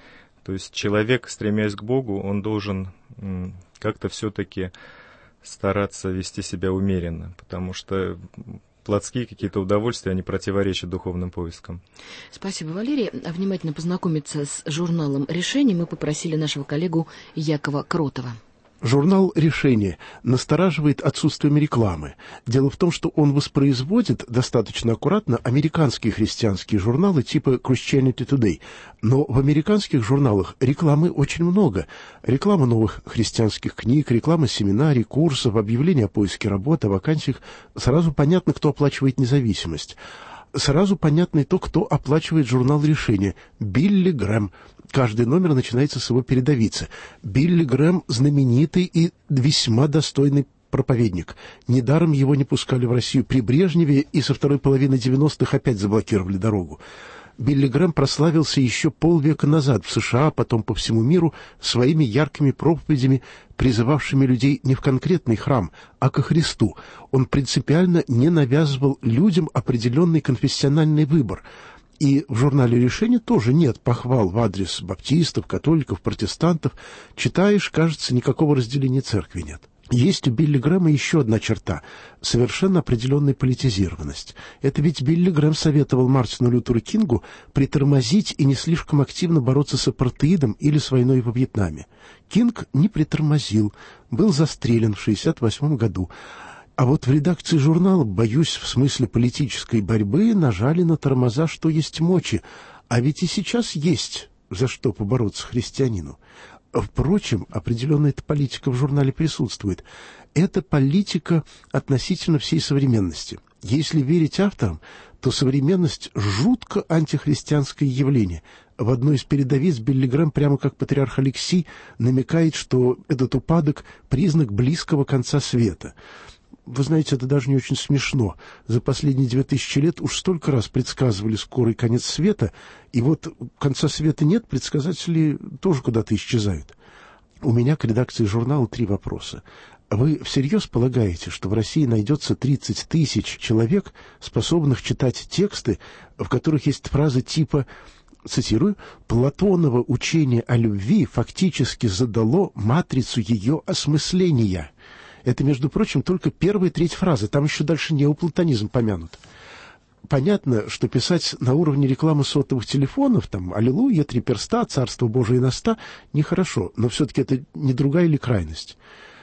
То есть человек, стремясь к Богу, он должен как-то все-таки стараться вести себя умеренно, потому что плотские какие-то удовольствия, они противоречат духовным поискам. Спасибо, Валерий. Внимательно познакомиться с журналом «Решение» мы попросили нашего коллегу Якова Кротова. Журнал «Решение» настораживает отсутствием рекламы. Дело в том, что он воспроизводит достаточно аккуратно американские христианские журналы типа Christianity Today. Но в американских журналах рекламы очень много. Реклама новых христианских книг, реклама семинарий, курсов, объявления о поиске работы, о вакансиях. Сразу понятно, кто оплачивает независимость. Сразу понятно и то, кто оплачивает журнал «Решение». Билли Грэм. Каждый номер начинается с его передовицы. Билли Грэм — знаменитый и весьма достойный проповедник. Недаром его не пускали в Россию при Брежневе, и со второй половины 90-х опять заблокировали дорогу. Билли Грэм прославился еще полвека назад в США, потом по всему миру, своими яркими проповедями, призывавшими людей не в конкретный храм, а ко Христу. Он принципиально не навязывал людям определенный конфессиональный выбор. И в журнале «Решение» тоже нет похвал в адрес баптистов, католиков, протестантов. Читаешь, кажется, никакого разделения церкви нет. Есть у Билли Грэма еще одна черта — совершенно определенная политизированность. Это ведь Билли Грэм советовал Мартину Лютеру Кингу притормозить и не слишком активно бороться с апартеидом или с войной во Вьетнаме. Кинг не притормозил, был застрелен в 1968 году. А вот в редакции журнала, боюсь, в смысле политической борьбы нажали на тормоза, что есть мочи. А ведь и сейчас есть за что побороться христианину. Впрочем, определенная-то политика в журнале присутствует. Это политика относительно всей современности. Если верить авторам, то современность — жутко антихристианское явление. В одной из передовиц Билли Грэм, прямо как патриарх Алексий, намекает, что этот упадок — признак близкого конца света. Вы знаете, это даже не очень смешно. За последние 2000 лет уж столько раз предсказывали скорый конец света, и вот конца света нет, предсказатели тоже куда-то исчезают. У меня к редакции журнала 3 вопроса. Вы всерьез полагаете, что в России найдется 30 тысяч человек, способных читать тексты, в которых есть фразы типа, цитирую, «Платоново учение о любви фактически задало матрицу ее осмысления». Это, между прочим, только первая треть фразы, там еще дальше неоплатонизм помянут. Понятно, что писать на уровне рекламы сотовых телефонов, там, «Аллилуйя», «Три перста», «Царство Божие на 100» нехорошо, но все-таки это не другая ли крайность?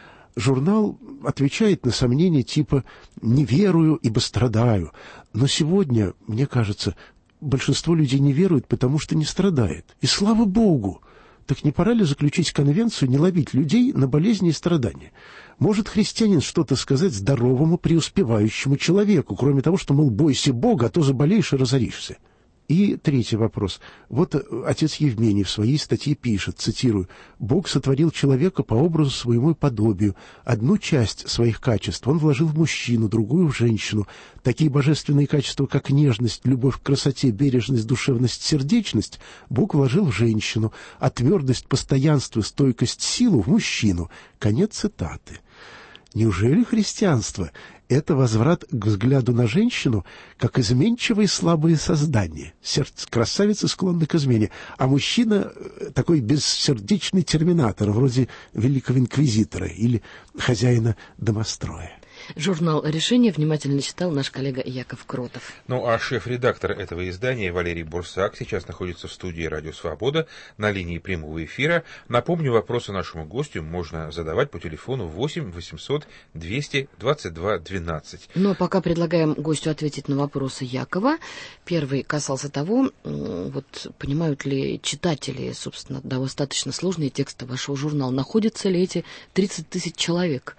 Журнал отвечает на сомнения типа «не верую, ибо страдаю». Но сегодня, мне кажется, большинство людей не верует, потому что не страдает. И слава Богу! Так не пора ли заключить конвенцию не ловить людей на болезни и страдания? Может христианин что-то сказать здоровому, преуспевающему человеку, кроме того, что, мол, бойся Бога, а то заболеешь и разоришься? И третий вопрос. Вот отец Евмений в своей статье пишет, цитирую, «Бог сотворил человека по образу своему и подобию. Одну часть своих качеств он вложил в мужчину, другую в женщину. Такие божественные качества, как нежность, любовь к красоте, бережность, душевность, сердечность, Бог вложил в женщину, а твердость, постоянство, стойкость, силу в мужчину». Конец цитаты. Неужели христианство — это возврат к взгляду на женщину как изменчивое и слабое создание, сердце красавицы, склонной к измене, а мужчина — такой бессердечный терминатор, вроде великого инквизитора или хозяина домостроя? Журнал «Решение» внимательно читал наш коллега Яков Кротов. Ну а шеф-редактор этого издания Валерий Бурсак сейчас находится в студии «Радио Свобода» на линии прямого эфира. Напомню, вопросы нашему гостю можно задавать по телефону 8 800 200 22 12. Но пока предлагаем гостю ответить на вопросы Якова. Первый касался того, вот понимают ли читатели, собственно, достаточно сложные тексты вашего журнала. Находятся ли эти 30 тысяч человек?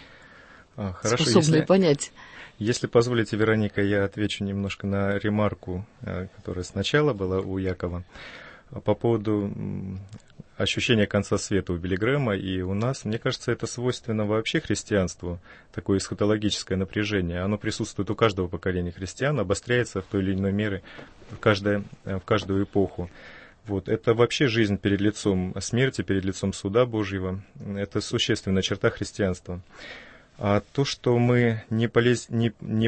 Хорошо, способные понять. Если позволите, Вероника, я отвечу немножко на ремарку, которая сначала была у Якова, по поводу ощущения конца света у Билли Грэма и у нас. Мне кажется, это свойственно вообще христианству, такое эсхатологическое напряжение. Оно присутствует у каждого поколения христиан, обостряется в той или иной мере в каждую эпоху. Вот. Это вообще жизнь перед лицом смерти, перед лицом суда Божьего. Это существенная черта христианства. А то, что мы не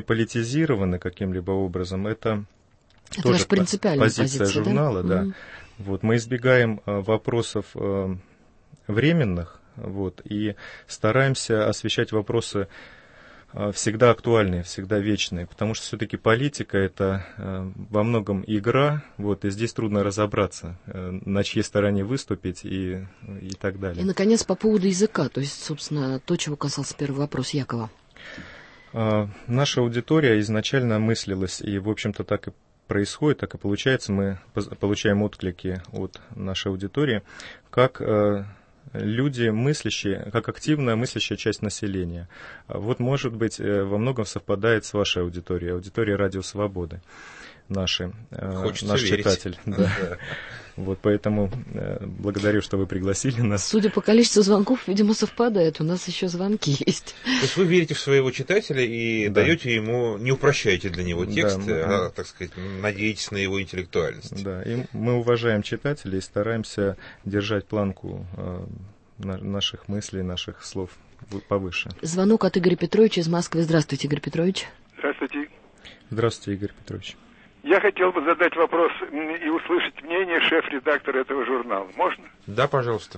политизированы каким-либо образом, это тоже позиция журнала, да. Вот, мы избегаем вопросов временных, вот, и стараемся освещать вопросы всегда актуальные, всегда вечные, потому что все-таки политика — это во многом игра, вот, и здесь трудно разобраться, на чьей стороне выступить и так далее. И, наконец, по поводу языка, то есть, собственно, то, чего касался первый вопрос Якова. Наша аудитория изначально мыслилась, и, в общем-то, так и происходит, так и получается, мы получаем отклики от нашей аудитории, как люди мыслящие, как активная мыслящая часть населения. Вот, может быть, во многом совпадает с вашей аудиторией, аудиторией Радио Свободы, наш читатель. Да. Вот, поэтому благодарю, что вы пригласили нас. Судя по количеству звонков, видимо, совпадает. У нас еще звонки есть. То есть вы верите в своего читателя и даете ему, не упрощаете для него текст, а, так сказать, надеетесь на его интеллектуальность. Да, и мы уважаем читателей и стараемся держать планку наших мыслей, наших слов повыше. Звонок от Игоря Петровича из Москвы. Здравствуйте, Игорь Петрович. Здравствуйте. Здравствуйте, Игорь Петрович. Я хотел бы задать вопрос и услышать мнение шеф-редактора этого журнала. Можно? Да, пожалуйста.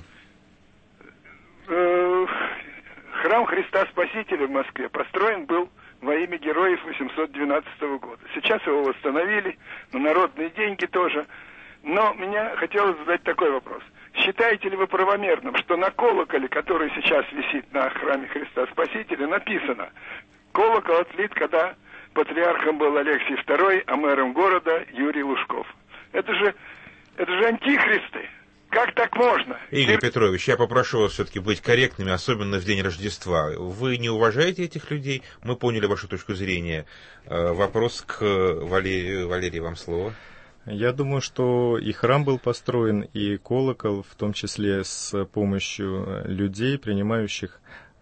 Храм Христа Спасителя в Москве построен был во имя героев 812 года. Сейчас его восстановили, на народные деньги тоже. Но меня хотелось задать такой вопрос. Считаете ли вы правомерным, что на колоколе, который сейчас висит на храме Христа Спасителя, написано: колокол отлит, когда патриархом был Алексий II, а мэром города Юрий Лужков? Это же антихристы. Как так можно? Игорь Петрович, я попрошу вас все-таки быть корректными, особенно в день Рождества. Вы не уважаете этих людей? Мы поняли вашу точку зрения. Вопрос к Валерию. Валерий, вам слово. Я думаю, что и храм был построен, и колокол, в том числе с помощью людей, принимающих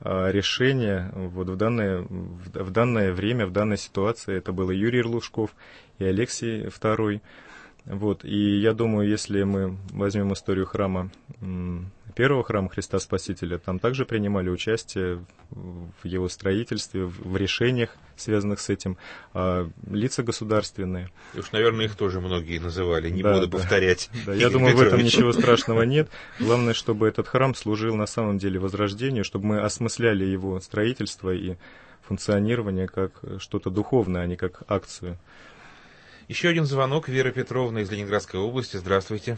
решения вот в данное время, в данной ситуации. Это был и Юрий Лужков, и Алексий II. Вот. И я думаю, если мы возьмем историю храма, первого храма Христа Спасителя, там также принимали участие в его строительстве, в решениях, связанных с этим, лица государственные. И уж, наверное, их тоже многие называли, не буду повторять. Да, я думаю, Петрович, в этом ничего страшного нет. Главное, чтобы этот храм служил на самом деле возрождению, чтобы мы осмысляли его строительство и функционирование как что-то духовное, а не как акцию. Еще один звонок. Вера Петровна из Ленинградской области. Здравствуйте.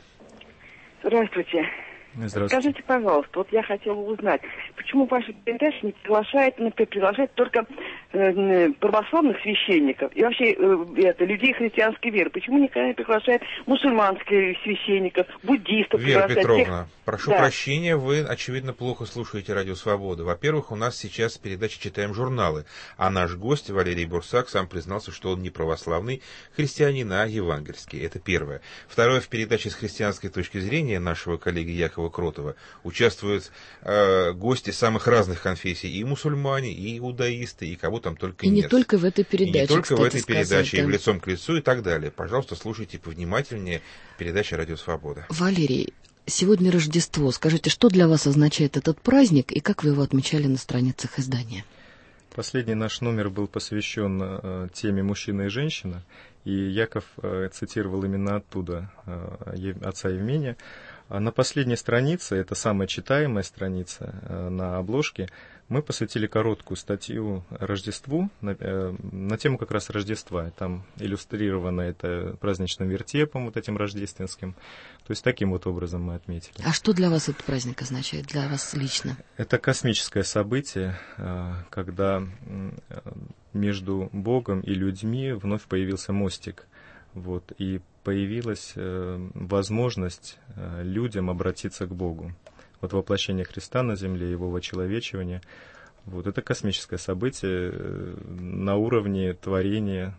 Здравствуйте. Скажите, пожалуйста, вот я хотела узнать, почему ваша передача не приглашает только православных священников и вообще людей христианской веры? Почему никогда не приглашает мусульманских священников, буддистов? Вера Петровна, прошу прощения, вы, очевидно, плохо слушаете Радио Свобода. Во-первых, у нас сейчас передача «Читаем журналы», а наш гость Валерий Бурсак сам признался, что он не православный христианин, а евангельский. Это первое. Второе, в передаче с христианской точки зрения нашего коллеги Якова Кротова участвуют гости самых разных конфессий, и мусульмане, и иудаисты, и кого там только нет. И не только в этой передаче, и не только в этой передаче, да. И в «Лицом к лицу», и так далее. Пожалуйста, слушайте повнимательнее передачи «Радио Свобода». Валерий, сегодня Рождество. Скажите, что для вас означает этот праздник, и как вы его отмечали на страницах издания? Последний наш номер был посвящен теме «Мужчина и женщина», и Яков цитировал именно оттуда отца Евмения. На последней странице, это самая читаемая страница на обложке, мы посвятили короткую статью Рождеству, на тему как раз Рождества. Там иллюстрировано это праздничным вертепом, вот этим рождественским. То есть таким вот образом мы отметили. А что для вас этот праздник означает, для вас лично? Это космическое событие, когда между Богом и людьми вновь появился мостик. Вот, и появилась возможность людям обратиться к Богу. Вот воплощение Христа на земле, его вочеловечивание. Вот это космическое событие на уровне творения,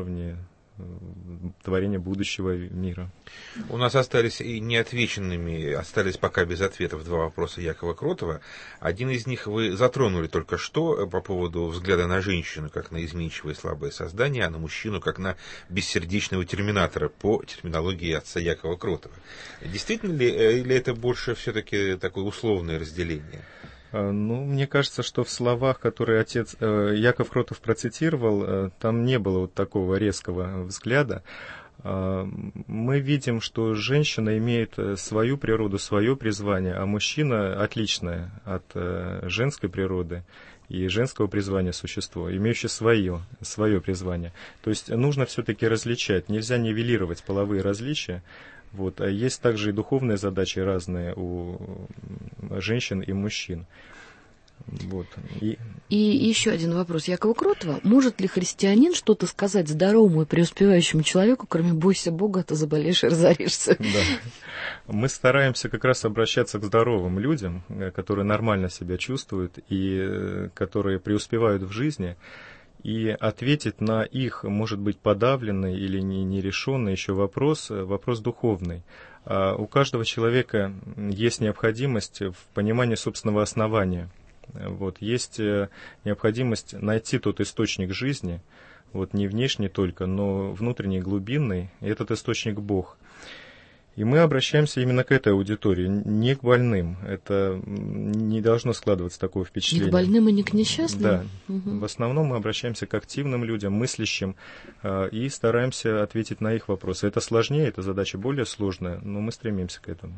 творения будущего мира. У нас остались и неотвеченными, остались пока без ответов два вопроса Якова Кротова. Один из них вы затронули только что по поводу взгляда на женщину как на изменчивое и слабое создание, а на мужчину как на бессердечного терминатора по терминологии отца Якова Кротова. Действительно ли, или это больше все-таки такое условное разделение? Ну, мне кажется, что в словах, которые отец Яков Кротов процитировал, там не было вот такого резкого взгляда. Мы видим, что женщина имеет свою природу, свое призвание, а мужчина отличное от женской природы и женского призвания существо, имеющее свое призвание. То есть нужно все-таки различать, нельзя нивелировать половые различия. Вот. А есть также и духовные задачи разные у женщин и мужчин. Вот. И еще один вопрос Якова Кротова. Может ли христианин что-то сказать здоровому и преуспевающему человеку, кроме «бойся Бога, а то заболеешь и разоришься»? Да. Мы стараемся как раз обращаться к здоровым людям, которые нормально себя чувствуют и которые преуспевают в жизни, и ответить на их, может быть, подавленный или нерешенный еще вопрос духовный. У каждого человека есть необходимость в понимании собственного основания. Вот, есть необходимость найти тот источник жизни, вот, не внешний только, но внутренний, глубинный, и этот источник Бог. И мы обращаемся именно к этой аудитории, не к больным. Это не должно складываться такое впечатление. Не к больным и не к несчастным? Да. Угу. В основном мы обращаемся к активным людям, мыслящим, и стараемся ответить на их вопросы. Это сложнее, эта задача более сложная, но мы стремимся к этому.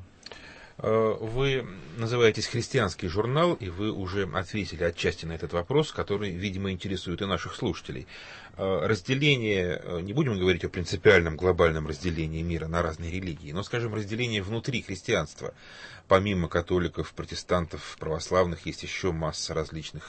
Вы называетесь «Христианский журнал», и вы уже ответили отчасти на этот вопрос, который, видимо, интересует и наших слушателей. Разделение, не будем говорить о принципиальном глобальном разделении мира на разные религии, но, скажем, разделение внутри христианства. Помимо католиков, протестантов, православных, есть еще масса различных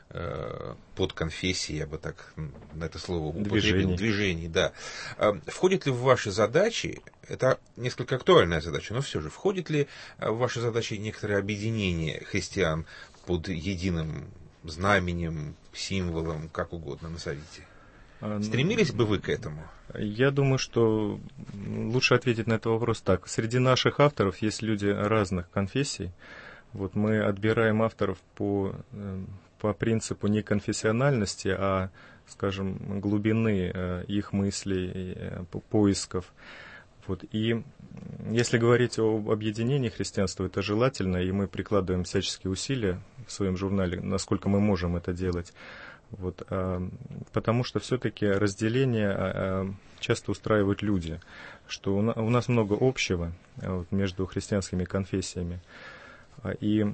подконфессий, я бы так на это слово употребил, движений, да. Входит ли в ваши задачи, это несколько актуальная задача, но все же, входит ли в ваши задачи некоторое объединение христиан под единым знаменем, символом, как угодно назовите? Стремились бы вы к этому? Я думаю, что лучше ответить на этот вопрос так. Среди наших авторов есть люди разных конфессий. Вот мы отбираем авторов по принципу не конфессиональности, а, скажем, глубины их мыслей, поисков. Вот. И если говорить об объединении христианства, это желательно, и мы прикладываем всяческие усилия в своем журнале, насколько мы можем это делать. Вот. Потому что все-таки разделение часто устраивают люди, что у нас много общего между христианскими конфессиями. И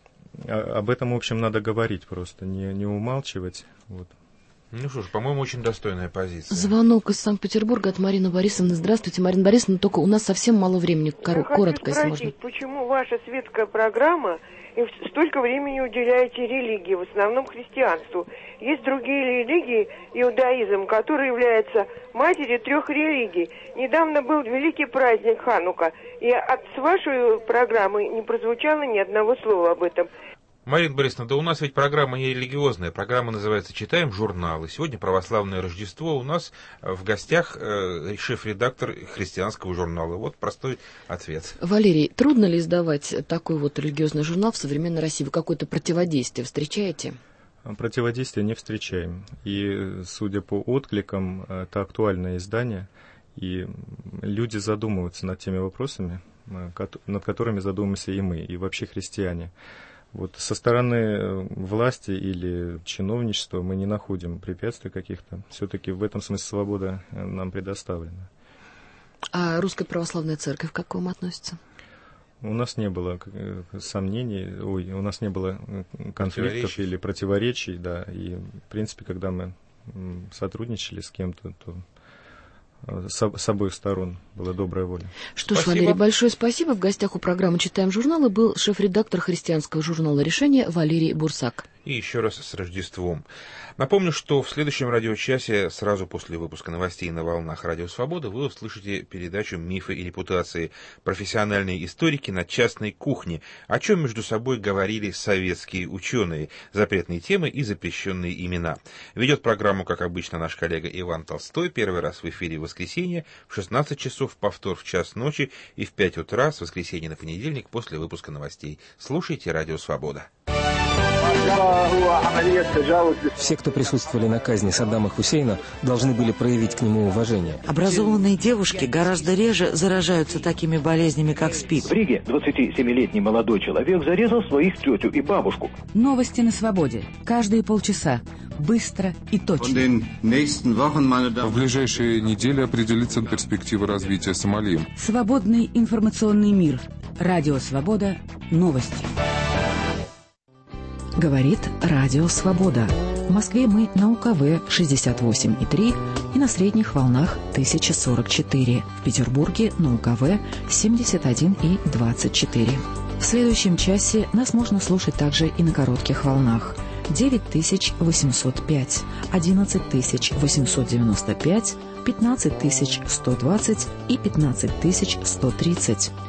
об этом, в общем, надо говорить просто, не умалчивать. Вот. Ну что ж, по-моему, очень достойная позиция. Звонок из Санкт-Петербурга от Марины Борисовны. Здравствуйте, Марина Борисовна, только у нас совсем мало времени, коротко, если можно. Почему ваша светская программа и столько времени уделяете религии, в основном христианству? Есть другие религии, иудаизм, который является матерью 3 религий. Недавно был великий праздник Ханука, и с вашей программы не прозвучало ни одного слова об этом. Марина Борисовна, да у нас ведь программа не религиозная, программа называется «Читаем журналы». Сегодня православное Рождество, у нас в гостях шеф-редактор христианского журнала. Вот простой ответ. Валерий, трудно ли издавать такой вот религиозный журнал в современной России? Вы какое-то противодействие встречаете? Противодействия не встречаем. И, судя по откликам, это актуальное издание, и люди задумываются над теми вопросами, над которыми задумаемся и мы, и вообще христиане. Вот со стороны власти или чиновничества мы не находим препятствий каких-то. Все-таки в этом смысле свобода нам предоставлена. А Русская Православная Церковь как к вам относится? У нас не было сомнений, у нас не было конфликтов или противоречий, да. И, в принципе, когда мы сотрудничали с кем-то, то с обоих сторон была добрая воля. Что ж, Валерий, большое спасибо. В гостях у программы «Читаем журналы» был шеф-редактор христианского журнала «Решение» Валерий Бурсак. И еще раз с Рождеством. Напомню, что в следующем радиочасе, сразу после выпуска новостей на волнах Радио Свобода, вы услышите передачу «Мифы и репутации. Профессиональные историки на частной кухне», о чем между собой говорили советские ученые, запретные темы и запрещенные имена. Ведет программу, как обычно, наш коллега Иван Толстой. Первый раз в эфире в воскресенье в 16 часов, повтор в час ночи и в 5 утра с воскресенья на понедельник после выпуска новостей. Слушайте Радио Свобода. Все, кто присутствовали на казни Саддама Хусейна, должны были проявить к нему уважение. Образованные девушки гораздо реже заражаются такими болезнями, как СПИД. В Риге 27-летний молодой человек зарезал своих тетю и бабушку. Новости на свободе. Каждые полчаса. Быстро и точно. В ближайшие недели определится перспектива развития Сомали. Свободный информационный мир. Радио «Свобода». Новости. Говорит Радио «Свобода». В Москве мы на УКВ 68,3 и на средних волнах 1044. В Петербурге на УКВ 71,24. В следующем часе нас можно слушать также и на коротких волнах. 9805, 11895, 15120 и 15130.